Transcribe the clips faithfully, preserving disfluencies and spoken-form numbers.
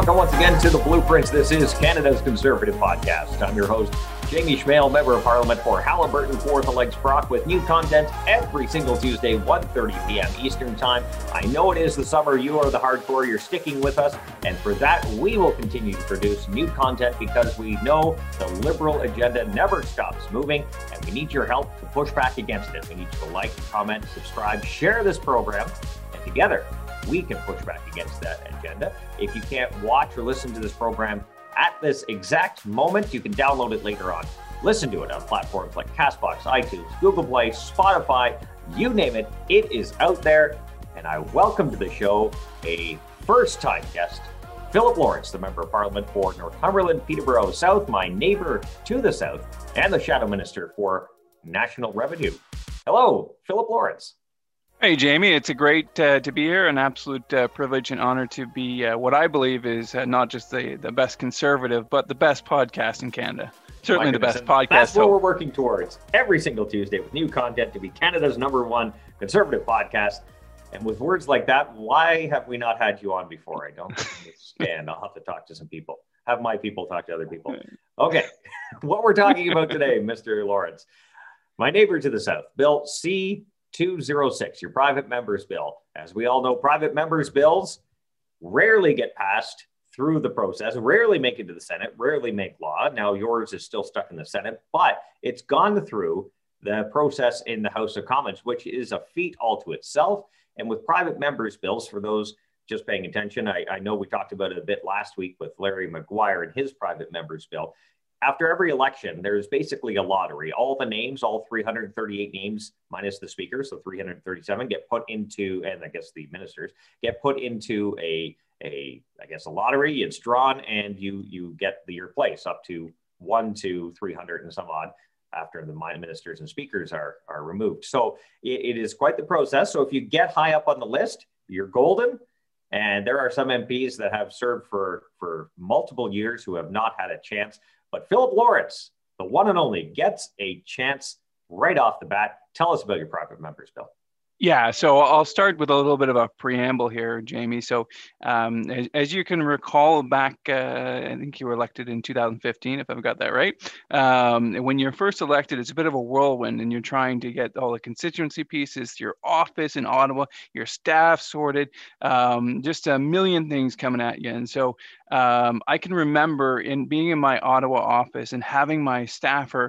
Welcome once again to The Blueprints. This is Canada's Conservative Podcast. I'm your host, Jamie Schmale, Member of Parliament for Haliburton, Kawartha Lakes, Brock, with new content every single Tuesday, one thirty p.m. Eastern Time. I know it is the summer. You are the hardcore. You're sticking with us. And for that, we will continue to produce new content because we know the Liberal agenda never stops moving, and we need your help to push back against it. We need you to like, comment, subscribe, share this program, and together, we can push back against that agenda. If you can't watch or listen to this program at this exact moment, you can download it later on. Listen to it on platforms like Castbox, iTunes, Google Play, Spotify, you name it, it is out there. And I welcome to the show a first-time guest, Philip Lawrence, the Member of Parliament for Northumberland, Peterborough South, my neighbor to the south, and the Shadow Minister for National Revenue. Hello, Philip Lawrence. Hey, Jamie, it's a great uh, to be here, an absolute uh, privilege and honor to be uh, what I believe is uh, not just the, the best conservative, but the best podcast in Canada. Certainly the best podcast. That's what we're working towards every single Tuesday with new content to be Canada's number one conservative podcast. And with words like that, why have we not had you on before? I don't understand. I'll have to talk to some people. Have my people talk to other people. Okay, what we're talking about today, Mister Lawrence, my neighbor to the south, Bill C two oh six, your private members bill. As we all know, private members bills rarely get passed through the process, rarely make it to the Senate, rarely make law. Now yours is still stuck in the Senate, but it's gone through the process in the House of Commons, which is a feat all to itself. And with private members bills, for those just paying attention, I, I know we talked about it a bit last week with Larry Maguire and his private members bill. After every election, there's basically a lottery. All the names, all three hundred thirty-eight names, minus the speaker, so three hundred thirty-seven, get put into, and I guess the ministers, get put into a, a I guess, a lottery. It's drawn, and you you get the, your place up to one to three hundred and some odd after the ministers and speakers are, are removed. So it, it is quite the process. So if you get high up on the list, you're golden. And there are some M Ps that have served for, for multiple years who have not had a chance. But Philip Lawrence, the one and only, gets a chance right off the bat. Tell us about your private members bill. Yeah, so I'll start with a little bit of a preamble here, Jamie. So um, as, as you can recall back, uh, I think you were elected in two thousand fifteen, if I've got that right. Um, when you're first elected, it's a bit of a whirlwind and you're trying to get all the constituency pieces, your office in Ottawa, your staff sorted, um, just a million things coming at you. And so um, I can remember in being in my Ottawa office and having my staffer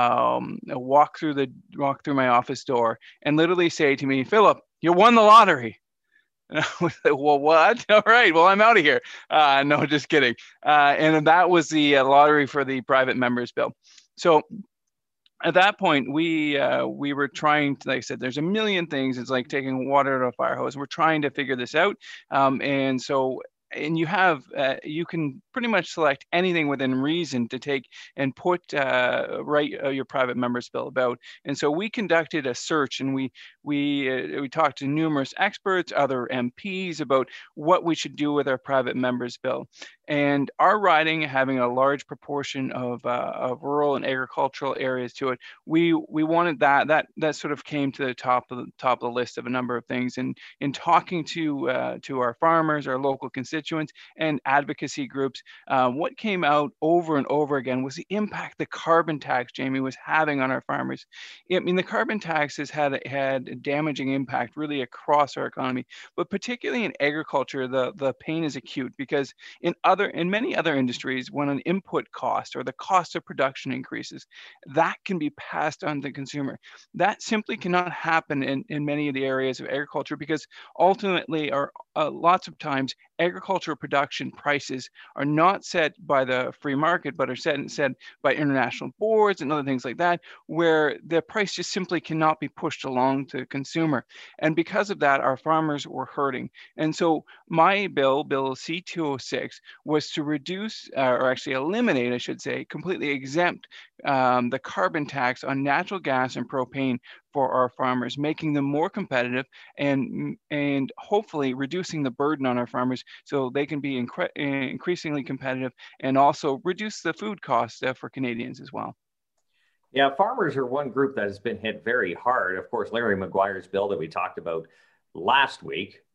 um, walk through the walk through my office door and literally say to me, "Philip, you won the lottery." And I was like, "Well, what? All right, well, I'm out of here." Uh, no, just kidding. Uh, and that was the uh, lottery for the private members bill. So at that point, we uh, we were trying to, like I said, there's a million things. It's like taking water to a fire hose. We're trying to figure this out. Um, and so And you have, uh, you can pretty much select anything within reason to take and put, uh, write uh, your private members bill about. And so we conducted a search, and we we uh, we talked to numerous experts, other M Ps, about what we should do with our private members bill. And our riding, having a large proportion of, uh, of rural and agricultural areas to it, we we wanted that that that sort of came to the top of the top of the list of a number of things. And in talking to uh, to our farmers, our local constituents, and advocacy groups, um, what came out over and over again was the impact the carbon tax, Jamie, was having on our farmers. I mean, the carbon tax has had had a damaging impact really across our economy, but particularly in agriculture, the the pain is acute because in other in many other industries, when an input cost or the cost of production increases, that can be passed on to the consumer. That simply cannot happen in, in many of the areas of agriculture because ultimately, or uh, lots of times, agricultural production prices are not set by the free market, but are set and set by international boards and other things like that, where the price just simply cannot be pushed along to the consumer. And because of that, our farmers were hurting. And so my bill, Bill C two oh six, was to reduce, uh, or actually eliminate, I should say, completely exempt um, the carbon tax on natural gas and propane for our farmers, making them more competitive and and hopefully reducing the burden on our farmers so they can be incre- increasingly competitive and also reduce the food costs uh, for Canadians as well. Yeah, farmers are one group that has been hit very hard. Of course, Larry Maguire's bill that we talked about last week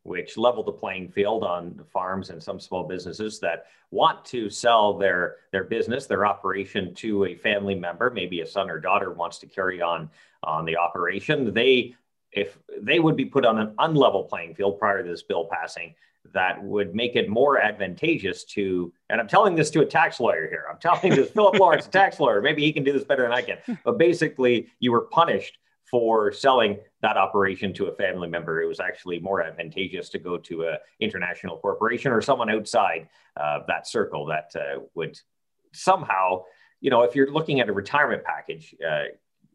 which leveled the playing field on farms and some small businesses that want to sell their, their business, their operation to a family member, maybe a son or daughter wants to carry on on the operation. They, if they would be put on an unlevel playing field prior to this bill passing, that would make it more advantageous to, and I'm telling this to a tax lawyer here, I'm telling this Philip Lawrence, a tax lawyer, maybe he can do this better than I can, but basically you were punished for selling that operation to a family member. It was actually more advantageous to go to an international corporation or someone outside uh, that circle that uh, would somehow, you know, if you're looking at a retirement package, uh,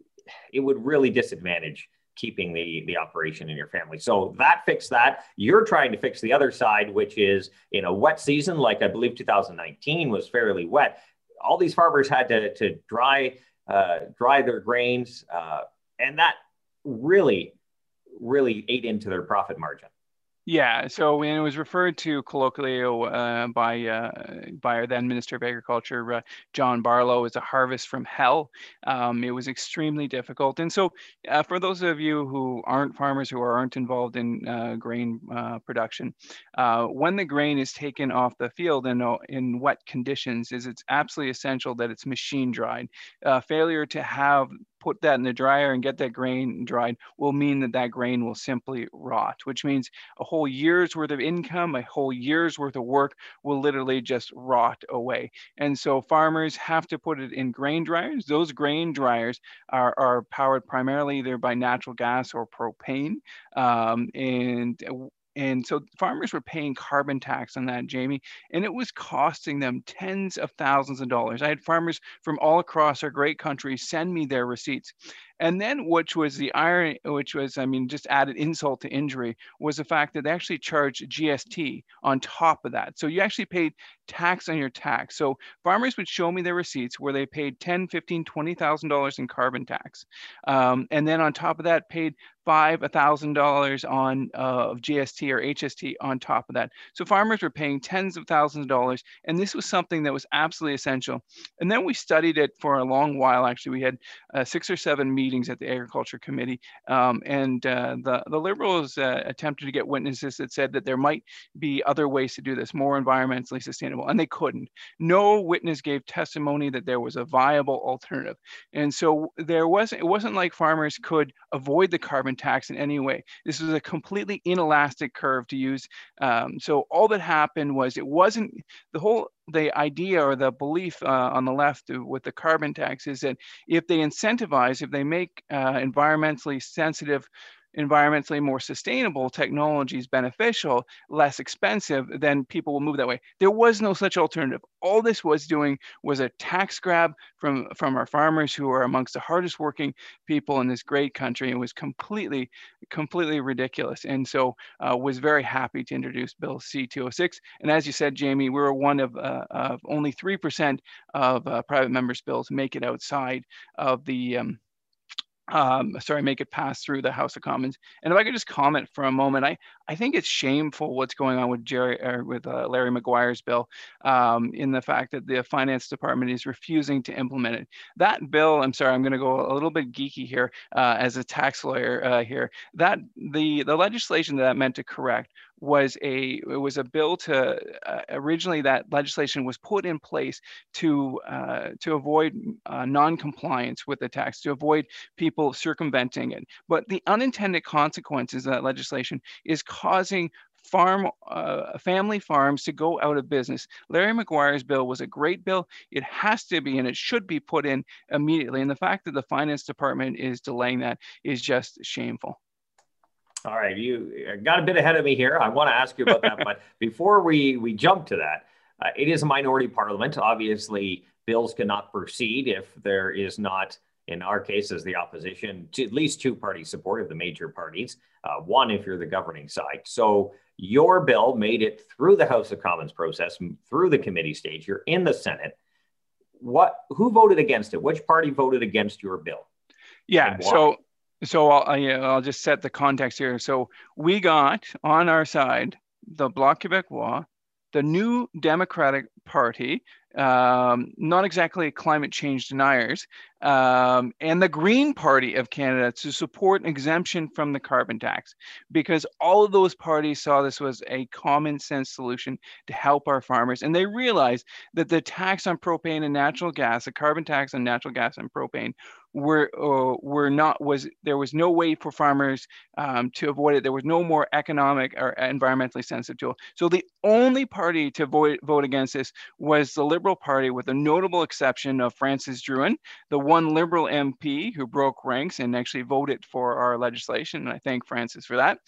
it would really disadvantage keeping the, the operation in your family. So that fixed that. You're trying to fix the other side, which is in a wet season, like I believe two thousand nineteen was fairly wet. All these farmers had to, to dry, uh, dry their grains, uh, and that really, really ate into their profit margin. Yeah, so when it was referred to colloquially uh, by uh, by our then Minister of Agriculture, uh, John Barlow, as a harvest from hell. Um, it was extremely difficult. And so uh, for those of you who aren't farmers, who aren't involved in uh, grain uh, production, uh, when the grain is taken off the field in, in wet conditions, is it's absolutely essential that it's machine dried. Uh, failure to have put that in the dryer and get that grain dried will mean that that grain will simply rot, which means a whole year's worth of income, a whole year's worth of work will literally just rot away. And so farmers have to put it in grain dryers. Those grain dryers are, are powered primarily either by natural gas or propane. Um, and And so farmers were paying carbon tax on that, Jamie, and it was costing them tens of thousands of dollars. I had farmers from all across our great country send me their receipts. And then, which was the irony, which was, I mean, just added insult to injury, was the fact that they actually charged G S T on top of that. So you actually paid tax on your tax. So farmers would show me their receipts where they paid ten, fifteen, twenty thousand dollars in carbon tax, um, and then on top of that, paid five thousand dollars on uh, G S T or H S T on top of that. So farmers were paying tens of thousands of dollars, and this was something that was absolutely essential. And then we studied it for a long while. Actually, we had uh, six or seven meetings at the Agriculture Committee, um, and uh, the, the Liberals uh, attempted to get witnesses that said that there might be other ways to do this, more environmentally sustainable, and they couldn't. No witness gave testimony that there was a viable alternative. And so there wasn't, it wasn't like farmers could avoid the carbon tax in any way. This was a completely inelastic curve to use. Um, so all that happened was it wasn't the whole, the idea or the belief uh, on the left with the carbon tax is that if they incentivize, if they make uh, environmentally sensitive, environmentally more sustainable technologies beneficial, less expensive, then people will move that way. There was no such alternative. All this was doing was a tax grab from, from our farmers, who are amongst the hardest working people in this great country. It was completely, completely ridiculous. And so uh, was very happy to introduce Bill C two oh six. And as you said, Jamie, we were one of, uh, of only three percent of uh, private members' bills make it outside of the um, Um, sorry, make it pass through the House of Commons. And if I could just comment for a moment, I, I think it's shameful what's going on with Jerry or with uh, Larry Maguire's bill, um, in the fact that the Finance Department is refusing to implement it. That bill, I'm sorry, I'm going to go a little bit geeky here uh, as a tax lawyer uh, here. That the the legislation that, that meant to correct was a it was a bill to uh, originally that legislation was put in place to uh, to avoid uh, non-compliance with the tax, to avoid people circumventing it. But the unintended consequences of that legislation is causing farm uh, family farms to go out of business. Larry Maguire's bill was a great bill. It has to be, and it should be put in immediately. And the fact that the Finance Department is delaying that is just shameful. All right, you got a bit ahead of me here. I want to ask you about that, but before we, we jump to that, uh, it is a minority parliament. Obviously, bills cannot proceed if there is not, in our case, as the opposition, to at least two parties support of the major parties, uh, one if you're the governing side. So your bill made it through the House of Commons process, through the committee stage. You're in the Senate. What? Who voted against it? Which party voted against your bill? Yeah, so... So I'll, I'll just set the context here. So we got on our side the Bloc Québécois, the New Democratic Party, um, not exactly climate change deniers, um, and the Green Party of Canada to support exemption from the carbon tax, because all of those parties saw this was a common sense solution to help our farmers. And they realized that the tax on propane and natural gas, the carbon tax on natural gas and propane, were uh, were not was there was no way for farmers um, to avoid it. There was no more economic or environmentally sensitive tool. So the only party to vote vote against this was the Liberal Party, with a notable exception of Francis Drouin, the one Liberal M P who broke ranks and actually voted for our legislation. And I thank Francis for that.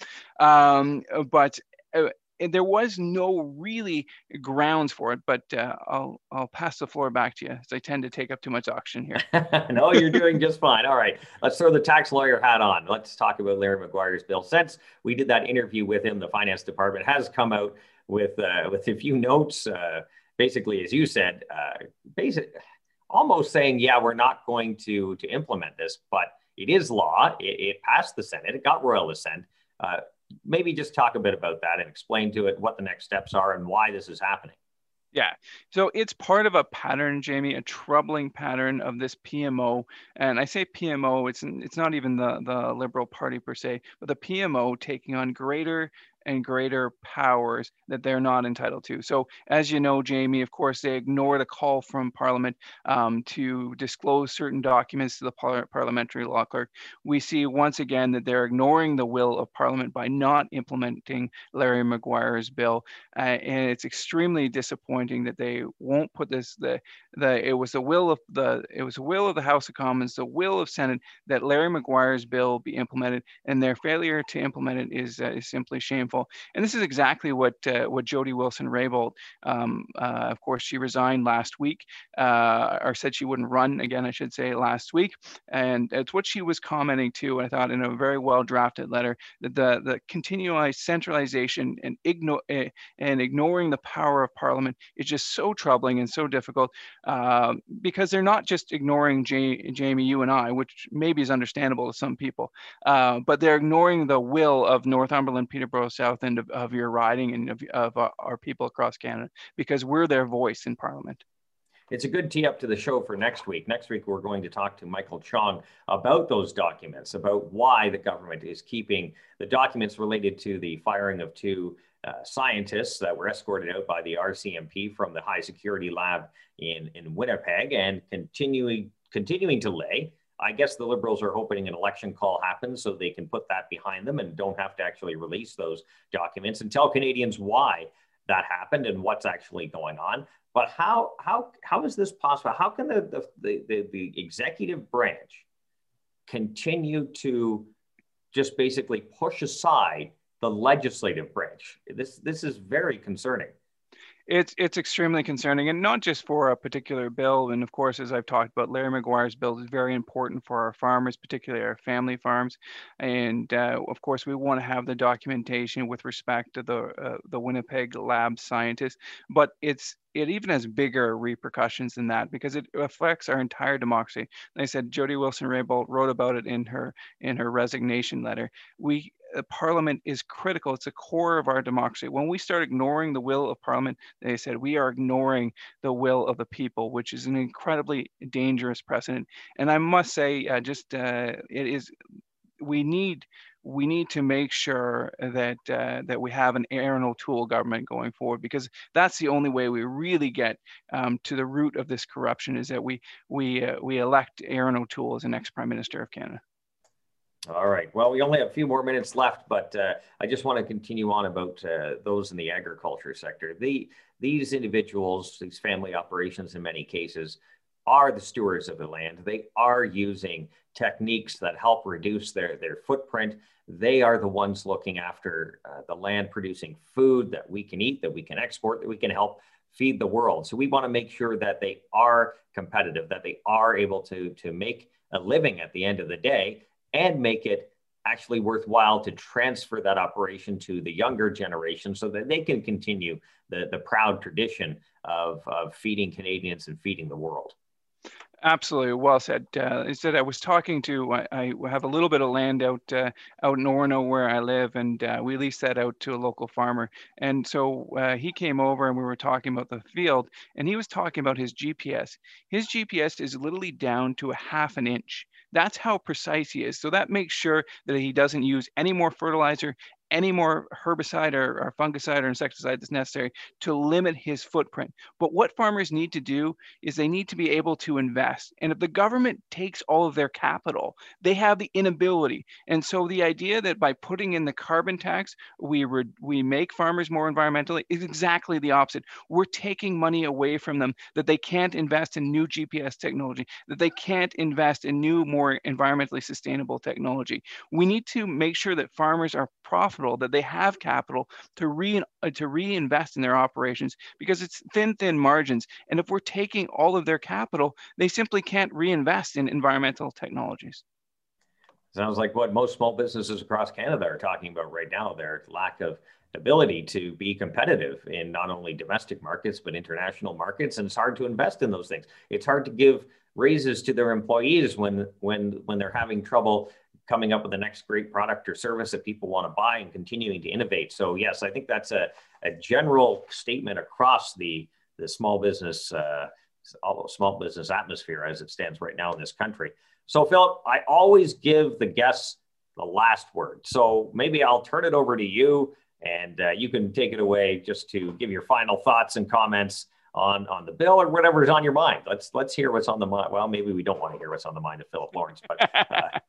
Um, but uh, there was no really grounds for it, but uh, I'll I'll pass the floor back to you, as I tend to take up too much oxygen here. No, you're doing just fine. All right, let's throw the tax lawyer hat on. Let's talk about Larry Maguire's bill. Since we did that interview with him, the finance department has come out with uh, with a few notes, uh, basically, as you said, uh, basic, almost saying, yeah, we're not going to to implement this, but it is law. It, it passed the Senate. It got royal assent. Uh, maybe just talk a bit about that and explain to it what the next steps are and why this is happening. Yeah, so it's part of a pattern, Jamie, a troubling pattern of this P M O. And I say P M O, it's it's not even the, the Liberal Party per se, but the P M O taking on greater and greater powers that they're not entitled to. So as you know, Jamie, of course, they ignored a call from Parliament um, to disclose certain documents to the par parliamentary law clerk. We see once again that they're ignoring the will of Parliament by not implementing Larry Maguire's bill. Uh, and it's extremely disappointing that they won't put this, the, the, it was the will of the, it was the will of the House of Commons, the will of Senate, that Larry Maguire's bill be implemented, and their failure to implement it is, uh, is simply shameful. And this is exactly what uh, what Jody Wilson-Raybould, um, uh, of course, she resigned last week, uh, or said she wouldn't run again, I should say, last week. And it's what she was commenting to, I thought, in a very well drafted letter, that the the continualized centralization and ignore uh, and ignoring the power of Parliament is just so troubling and so difficult, uh, because they're not just ignoring J Jamie, you and I, which maybe is understandable to some people, uh, but they're ignoring the will of Northumberland, Peterborough South End of, of your riding and of, of uh, our people across Canada, because we're their voice in Parliament. It's a good tee up to the show for next week. Next week, we're going to talk to Michael Chong about those documents, about why the government is keeping the documents related to the firing of two uh, scientists that were escorted out by the R C M P from the high security lab in, in Winnipeg, and continuing, continuing to lay. I guess the Liberals are hoping an election call happens so they can put that behind them and don't have to actually release those documents and tell Canadians why that happened and what's actually going on. But how how how is this possible? How can the the the, the executive branch continue to just basically push aside the legislative branch? This this is very concerning. It's it's extremely concerning, and not just for a particular bill. And of course, as I've talked about, Larry Maguire's bill is very important for our farmers, particularly our family farms. And uh, of course, we want to have the documentation with respect to the uh, the Winnipeg lab scientists. But it's it even has bigger repercussions than that, because it affects our entire democracy. Like I said, Jody Wilson-Raybould wrote about it in her in her resignation letter. We uh, Parliament is critical. It's a core of our democracy. When we start ignoring the will of Parliament, they said, we are ignoring the will of the people, which is an incredibly dangerous precedent. And I must say, uh, just uh, it is, we need we need to make sure that uh, that we have an Aaron O'Toole government going forward, because that's the only way we really get um, to the root of this corruption, is that we we uh, we elect Aaron O'Toole as the next Prime Minister of Canada. All right. Well, we only have a few more minutes left, but uh, I just want to continue on about uh, those in the agriculture sector. The, these individuals, these family operations in many cases, are the stewards of the land. They are using techniques that help reduce their, their footprint. They are the ones looking after uh, the land, producing food that we can eat, that we can export, that we can help feed the world. So we want to make sure that they are competitive, that they are able to, to make a living at the end of the day, and make it actually worthwhile to transfer that operation to the younger generation so that they can continue the, the proud tradition of, of feeding Canadians and feeding the world. Absolutely, well said. Uh, instead, I was talking to. I, I have a little bit of land out uh, out in Orono where I live, and uh, we lease that out to a local farmer. And so uh, he came over, and we were talking about the field, and he was talking about his G P S. His G P S is literally down to a half an inch. That's how precise he is. So that makes sure that he doesn't use any more fertilizer, any more herbicide or, or fungicide or insecticide that's necessary to limit his footprint. But what farmers need to do is they need to be able to invest. And if the government takes all of their capital, they have the inability. And so the idea that by putting in the carbon tax, we re- we make farmers more environmentally is exactly the opposite. We're taking money away from them that they can't invest in new G P S technology, that they can't invest in new, more environmentally sustainable technology. We need to make sure that farmers are profitable, that they have capital to re uh, to reinvest in their operations, because it's thin, thin margins. And if we're taking all of their capital, they simply can't reinvest in environmental technologies. Sounds like what most small businesses across Canada are talking about right now, their lack of ability to be competitive in not only domestic markets, but international markets. And it's hard to invest in those things. It's hard to give raises to their employees when, when, when they're having trouble coming up with the next great product or service that people want to buy and continuing to innovate. So yes, I think that's a, a general statement across the, the small business, uh, small business atmosphere as it stands right now in this country. So Philip, I always give the guests the last word. So maybe I'll turn it over to you, and uh, you can take it away just to give your final thoughts and comments on, on the bill or whatever is on your mind. Let's let's hear what's on the mind. Well, maybe we don't want to hear what's on the mind of Philip Lawrence, but uh,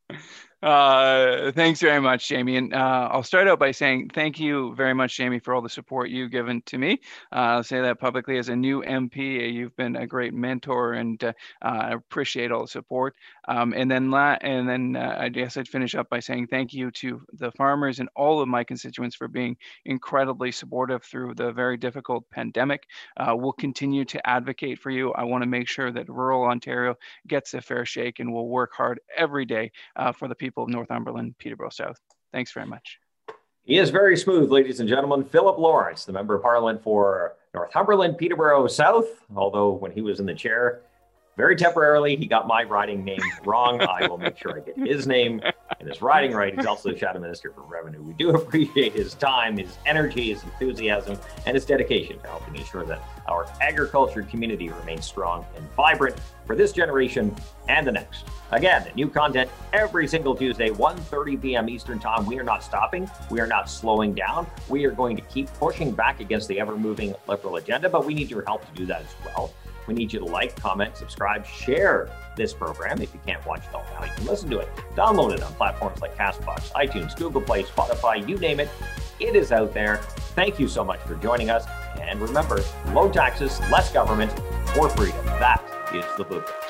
Uh, thanks very much, Jamie. And uh, I'll start out by saying thank you very much, Jamie, for all the support you've given to me. Uh, I'll say that publicly as a new M P. You've been a great mentor, and uh, I appreciate all the support. Um, and then, la- and then uh, I guess I'd finish up by saying thank you to the farmers and all of my constituents for being incredibly supportive through the very difficult pandemic. Uh, we'll continue to advocate for you. I want to make sure that rural Ontario gets a fair shake, and we'll work hard every day uh, for the people of Northumberland, Peterborough South. Thanks very much. He is very smooth, ladies and gentlemen. Philip Lawrence, the Member of Parliament for Northumberland, Peterborough South, although when he was in the chair, very temporarily, he got my riding name wrong. I will make sure I get his name and his riding right. He's also the Shadow Minister for Revenue. We do appreciate his time, his energy, his enthusiasm, and his dedication to helping ensure that our agriculture community remains strong and vibrant for this generation and the next. Again, new content every single Tuesday, one thirty p.m. Eastern Time. We are not stopping. We are not slowing down. We are going to keep pushing back against the ever-moving liberal agenda, but we need your help to do that as well. We need you to like, comment, subscribe, share this program. If you can't watch it all now, you can listen to it. Download it on platforms like CastBox, iTunes, Google Play, Spotify, you name it. It is out there. Thank you so much for joining us. And remember, low taxes, less government, more freedom. That is the movement.